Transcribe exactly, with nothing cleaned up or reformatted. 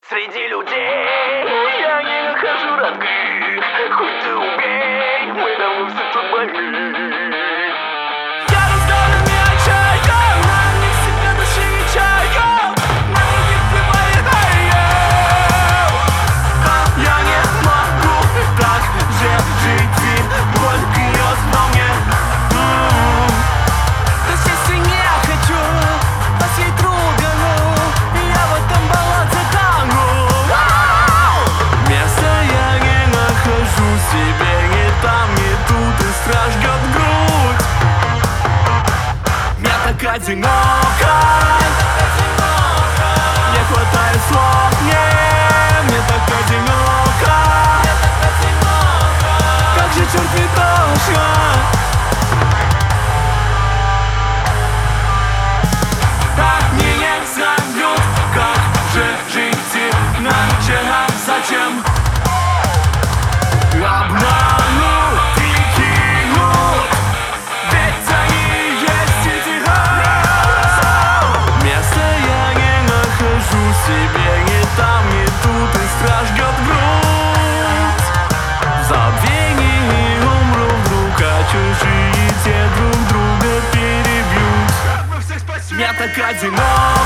Среди людей я не нахожу родных. Хоть ты убей, мы давно все тут больны. Я раздавлен и отчаян, на них себя души не чаю, на других плевает, а я не могу так же жить, и боль бьет во мне. То есть если не хочу по всей трубину, я в этом болоте тону. Места я не нахожу себе, ни там, ни тут, и страж бьет в грудь. Мне так одиноко, не хватает слов мне. Мне так одиноко, как же черт не тошно. Они не знают, как же жить иначе, а зачем? Обманут и кинут, ведь они есть и тихо. Места я не нахожу себе, ни там, ни тут, и страж бьет в грудь. В забвении умру вдруг, а чужие те друг друга перебьют. Мне так одиноко.